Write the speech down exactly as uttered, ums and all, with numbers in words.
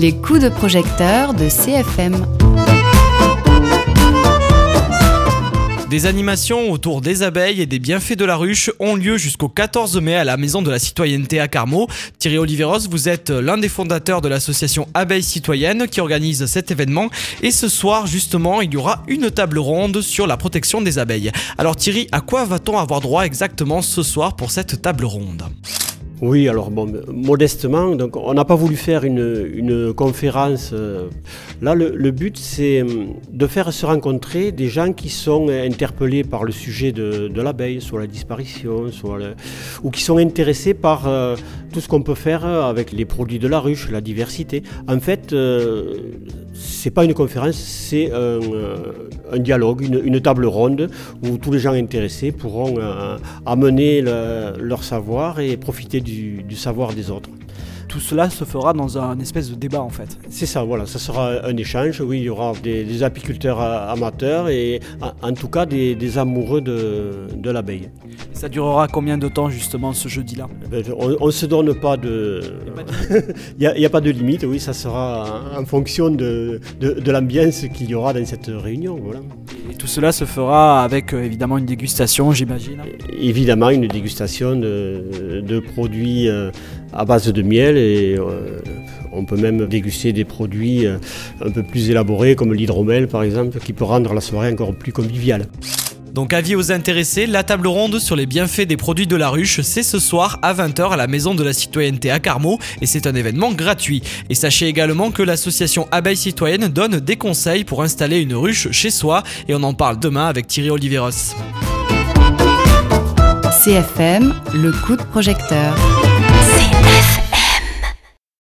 Les coups de projecteur de C F M. Des animations autour des abeilles et des bienfaits de la ruche ont lieu jusqu'au quatorze mai à la Maison de la Citoyenneté à Carmaux. Thierry Oliveros, vous êtes l'un des fondateurs de l'association Abeilles Citoyennes qui organise cet événement. Et ce soir, justement, il y aura une table ronde sur la protection des abeilles. Alors Thierry, à quoi va-t-on avoir droit exactement ce soir pour cette table ronde ? Oui, alors bon, modestement, donc on n'a pas voulu faire une, une conférence. Là, le, le but, c'est de faire se rencontrer des gens qui sont interpellés par le sujet de, de l'abeille, soit la disparition, soit le, ou qui sont intéressés par euh, tout ce qu'on peut faire avec les produits de la ruche, la diversité. En fait, euh, c'est pas une conférence, c'est un, un dialogue, une, une table ronde où tous les gens intéressés pourront euh, amener le, leur savoir et profiter du Du, du savoir des autres. Tout cela se fera dans un espèce de débat en fait. C'est ça, voilà, ça sera un échange. Oui, il y aura des, des apiculteurs amateurs et en tout cas des, des amoureux de, de l'abeille. Ça durera combien de temps justement ce jeudi-là ? On ne se donne pas de... Il n'y a, a pas de limite, oui, ça sera en fonction de, de, de l'ambiance qu'il y aura dans cette réunion. Voilà. Et tout cela se fera avec euh, évidemment une dégustation, j'imagine. Évidemment, une dégustation de, de produits euh, à base de miel et euh, on peut même déguster des produits euh, un peu plus élaborés comme l'hydromel par exemple qui peut rendre la soirée encore plus conviviale. Donc avis aux intéressés, la table ronde sur les bienfaits des produits de la ruche, c'est ce soir à vingt heures à la Maison de la Citoyenneté à Carmaux et c'est un événement gratuit. Et sachez également que l'association Abeilles Citoyennes donne des conseils pour installer une ruche chez soi et on en parle demain avec Thierry Oliveros. C F M, le coup de projecteur.